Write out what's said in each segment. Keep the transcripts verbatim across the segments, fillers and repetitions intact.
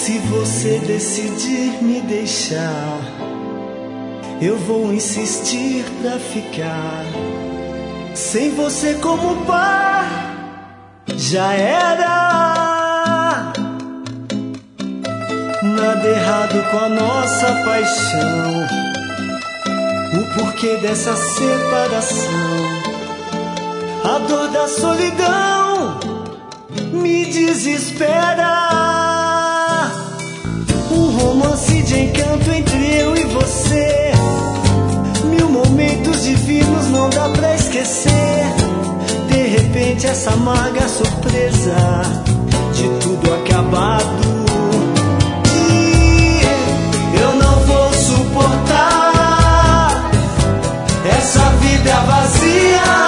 Se você decidir me deixar, eu vou insistir pra ficar. Sem você como par, já era. Nada errado com a nossa paixão, o porquê dessa separação. A dor da solidão me desespera. Um romance de encanto entre eu e você, mil momentos divinos não dá pra esquecer. De repente essa amarga surpresa de tudo acabado, e eu não vou suportar essa vida vazia.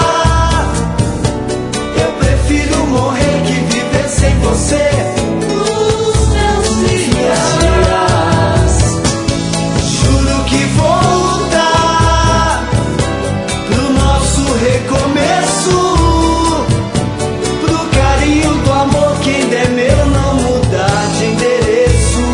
Eu prefiro morrer que viver sem você. Nos meus dias, juro que vou lutar pro nosso recomeço, pro carinho do amor que ainda é meu, não mudar de endereço.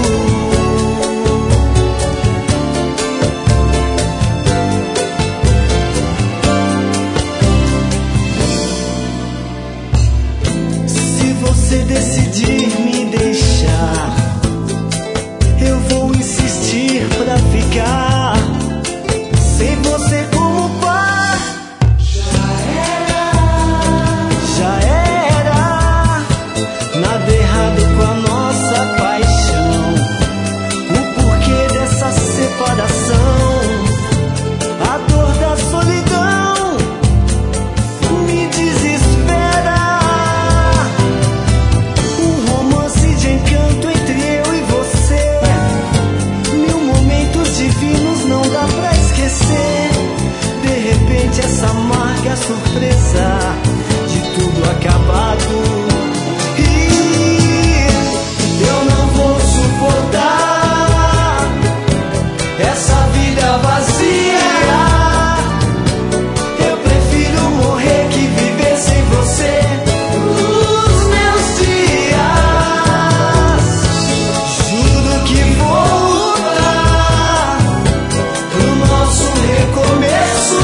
Se você decidir me deixar, eu vou insistir pra ficar. Sem você como par, já era, já era. Nada errado com a nossa paixão, o porquê dessa separação. A dor da solidão me desespera. Um romance de encanto entre eu e você, mil momentos divinos não dá pra esquecer. De repente essa amarga surpresa de tudo acabado, e eu não vou suportar essa vida vazia. Eu prefiro morrer que viver sem você. Nos meus dias, juro que vou lutar pro nosso recomeço,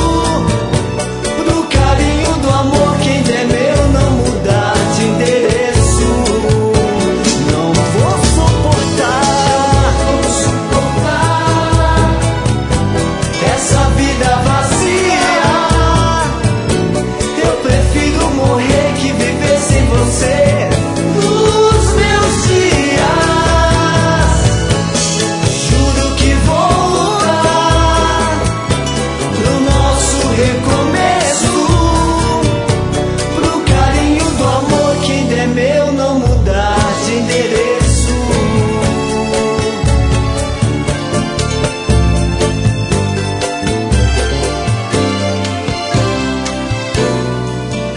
pro carinho do amor que ainda é meu, não mudar de endereço. Não vou suportar, vou suportar essa vida vazia. Eu prefiro morrer que viver sem você. Nos meus dias, juro que vou lutar pro nosso recomeço, pro carinho do amor que ainda é meu, não mudar de endereço.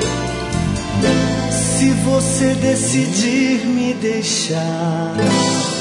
Se você decidir me deixar,